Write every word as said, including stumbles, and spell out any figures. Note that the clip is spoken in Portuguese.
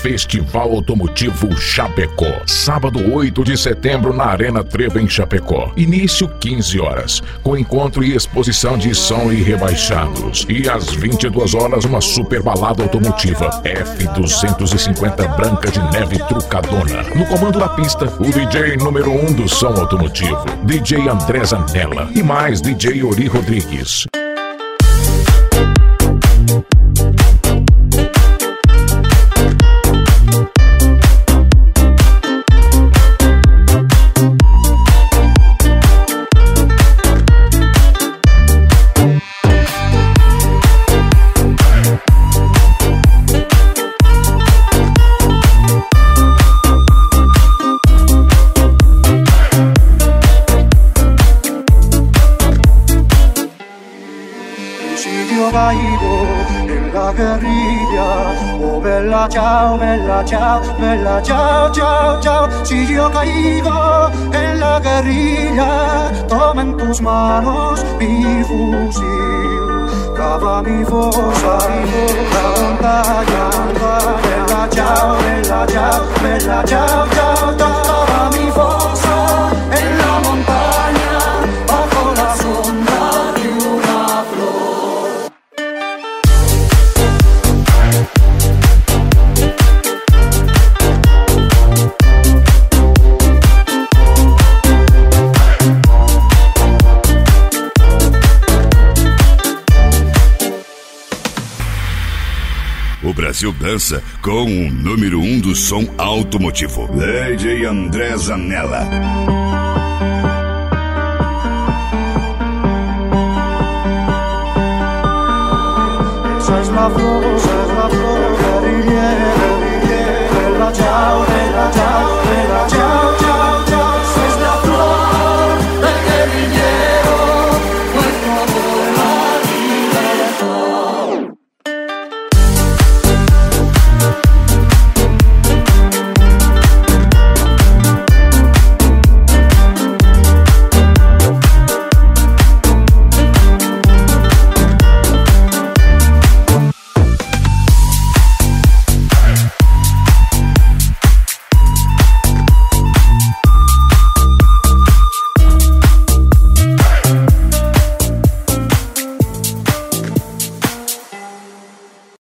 Festival Automotivo Chapecó. Sábado oito de setembro na Arena Trevo em Chapecó. Início quinze horas, com encontro e exposição de som e rebaixados. E às vinte e duas horas uma super balada automotiva F duzentos e cinquenta Branca de Neve Trucadona. No comando da pista, o D J número um do som automotivo, D J André Zanella, e mais D J Ori Rodrigues. En la guerrilla, oh bella ciao, bella ciao, bella ciao, ciao, ciao. Si yo caigo en la guerrilla, toma en tus manos mi fusil, cava mi fosa, la montaña. Bella ciao, bella ciao, bella ciao, ciao, ciao. Cava mi fosa en la montaña, bajo la sombra de una flor. O Brasil dança com o número um do som automotivo, D J André Zanella. Esa es la flor.